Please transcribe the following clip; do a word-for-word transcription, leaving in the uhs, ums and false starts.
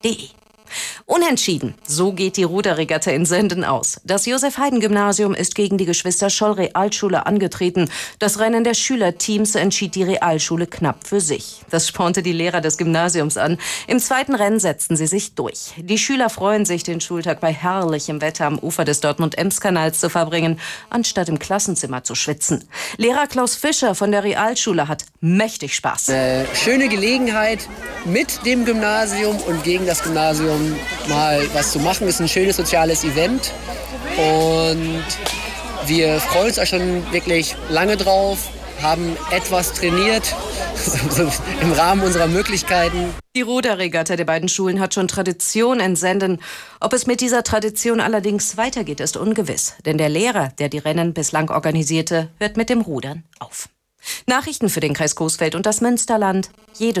punkt de. Unentschieden, so geht die Ruderregatta in Senden aus. Das Josef-Haydn-Gymnasium ist gegen die Geschwister-Scholl-Realschule angetreten. Das Rennen der Schülerteams entschied die Realschule knapp für sich. Das spornte die Lehrer des Gymnasiums an. Im zweiten Rennen setzten sie sich durch. Die Schüler freuen sich, den Schultag bei herrlichem Wetter am Ufer des Dortmund-Ems-Kanals zu verbringen, anstatt im Klassenzimmer zu schwitzen. Lehrer Klaus Fischer von der Realschule hat mächtig Spaß. Eine schöne Gelegenheit, mit dem Gymnasium und gegen das Gymnasium mal was zu machen. Ist ein schönes soziales Event und wir freuen uns auch schon wirklich lange drauf, haben etwas trainiert im Rahmen unserer Möglichkeiten. Die Ruderregatta der beiden Schulen hat schon Tradition in Senden. Ob es mit dieser Tradition allerdings weitergeht, ist ungewiss. Denn der Lehrer, der die Rennen bislang organisierte, hört mit dem Rudern auf. Nachrichten für den Kreis Coesfeld und das Münsterland. Jede